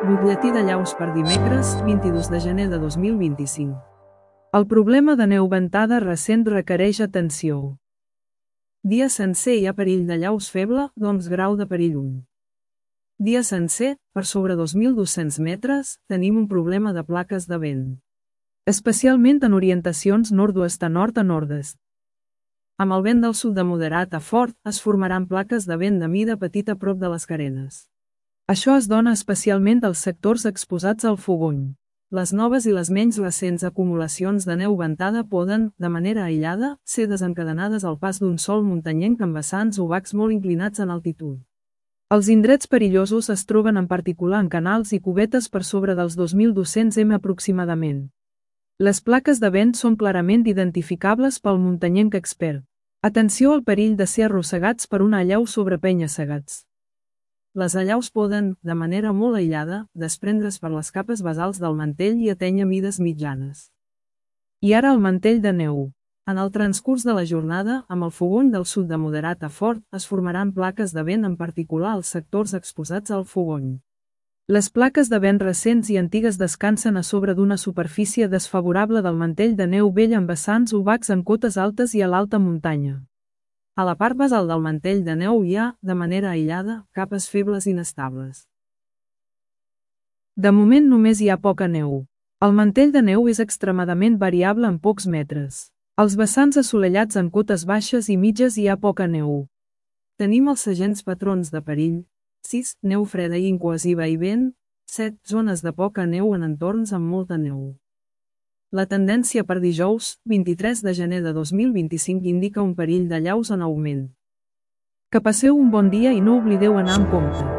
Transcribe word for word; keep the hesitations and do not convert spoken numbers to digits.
Butlletí de llaus per dimecres, vint-i-dos de gener de dos mil vint-i-cinc. El problema de neu ventada recent requereix atenció. Dia sencer hi ha perill de llaus feble, doncs grau de perill un. Dia sencer, per sobre dos mil dos-cents metres, tenim un problema de plaques de vent. Especialment en orientacions nord-oest a nord a nord-est. Amb el vent del sud de moderat a fort, es formaran plaques de vent de mida petita a prop de les carenes. Això es dona especialment als sectors exposats al fogony. Les noves i les menys recents acumulacions de neu ventada poden, de manera aïllada, ser desencadenades al pas d'un sòl muntanyenc amb vessants o bacs molt inclinats en altitud. Els indrets perillosos es troben en particular en canals i cubetes per sobre dels dos mil dos-cents metres aproximadament. Les plaques de vent són clarament identificables pel muntanyenc expert. Atenció al perill de ser arrossegats per una allau sobre penya-segats. Les allaus poden, de manera molt aïllada, desprendre's per les capes basals del mantell i atènyer mides mitjanes. I ara el mantell de neu. En el transcurs de la jornada, amb el fogony del sud de moderat a fort, es formaran plaques de vent en particular als sectors exposats al fogony. Les plaques de vent recents i antigues descansen a sobre d'una superfície desfavorable del mantell de neu vell amb vessants o bacs en cotes altes i a l'alta muntanya. A la part basal del mantell de neu hi ha, de manera aïllada, capes febles inestables. De moment només hi ha poca neu. El mantell de neu és extremadament variable en pocs metres. Als vessants assolellats en cotes baixes i mitges hi ha poca neu. Tenim els segents patrons de perill. sis. Neu freda i incohesiva i vent. set. Zones de poca neu en entorns amb molta neu. La tendència per dijous, vint-i-tres de gener de dos mil vint-i-cinc indica un perill de llaus en augment. Que passeu un bon dia i no oblideu anar amb compte.